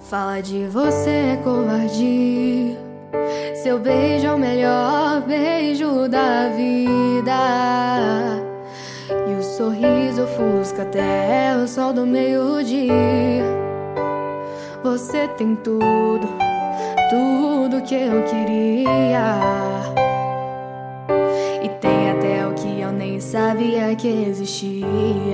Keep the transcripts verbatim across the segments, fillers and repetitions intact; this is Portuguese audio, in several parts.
Fala de você é covardia. Seu beijo é o melhor beijo da vida. E o sorriso ofusca até o sol do meio-dia. Você tem tudo, tudo que eu queria. E tem até o que eu nem sabia que existia.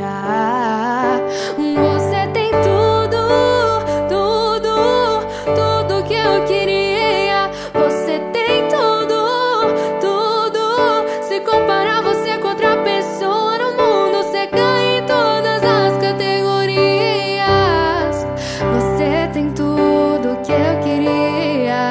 Você tem tudo, tudo, tudo que eu queria. Você tem tudo, tudo. Se comparar você com outra pessoa no mundo, você ganha em todas as categorias. Você tem tudo que eu queria.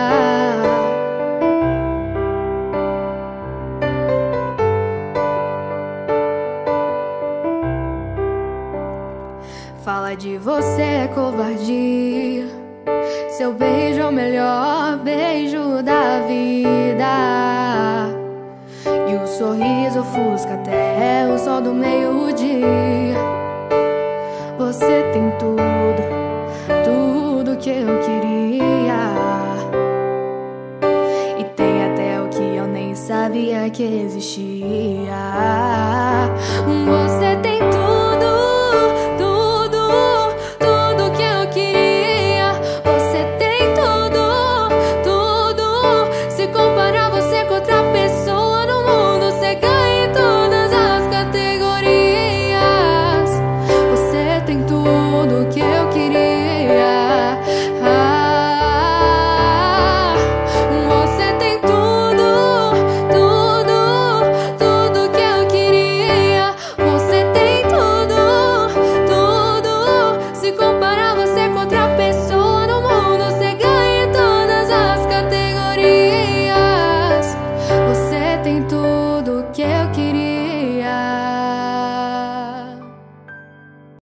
Fala de você é covardia. Seu beijo é o melhor beijo da vida. E o sorriso ofusca até o sol do meio-dia. Você tem tudo, tudo que eu queria. E tem até o que eu nem sabia que existia.